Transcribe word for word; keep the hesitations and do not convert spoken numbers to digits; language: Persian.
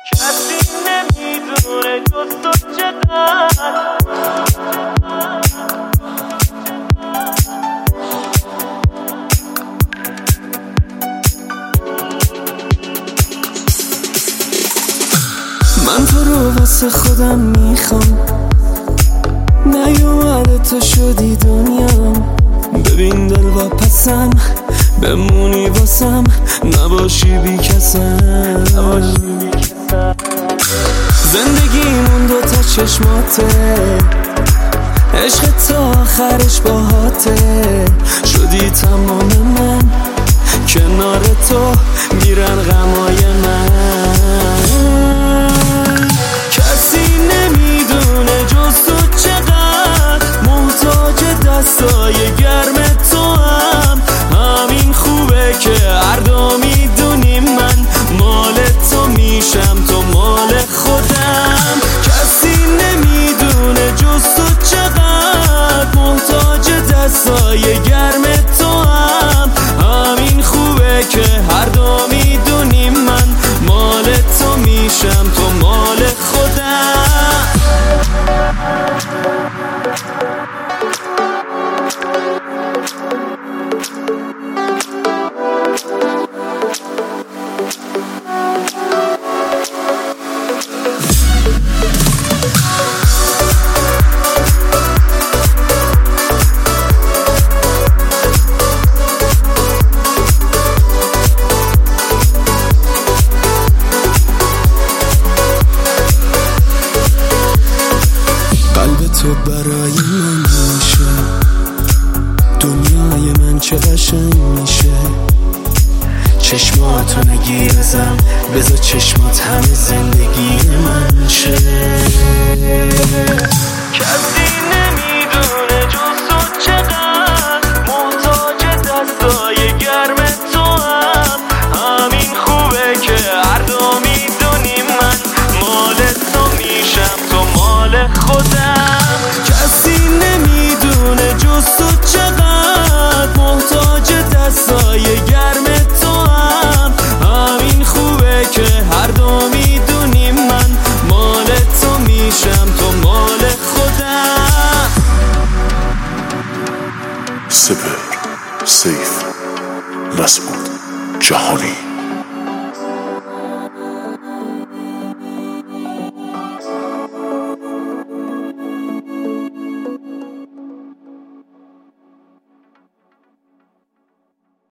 کسی نمیدونه جز تو چقدر من تو رو واسه خودم میخوام، نیومده تو شدی دنیام. ببین دل و پسم بمونی واسم، نباشی بی کسم. زندگیمون دو تا چشماته، عشق تا آخرش باهاته. شدی تمام من، کنار تو میرن غمای من. کسی نمیدونه جز تو چقدر محتاج دستای گرم تو هم. همین خوبه که هر دو میدونیم من مال تو میشم، تو مال خودم. کسی نمیدونه جز تو چقدر محتاج دستای گرم تو هم. همین خوبه که هر دو میدونیم من مال تو میشم، تو مال خودم. تو برای من میشه، دنیای من چه قشنگ میشه. چشماتو نگیرزم، بذار چشمات همه زندگی من شه. کسی نمیدونه جز تو چقدر محتاج دستای گرم تو هم. همین خوبه که هر دو میدونیم من مال تو میشم، تو مال خودم. کسی نمیدونه جز تو چقدر محتاج دستای گرم تو هم. همین خوبه که هر دو میدونیم من مال تو میشم، تو مال خودم. سپر، سیف، مسعود، جهانی.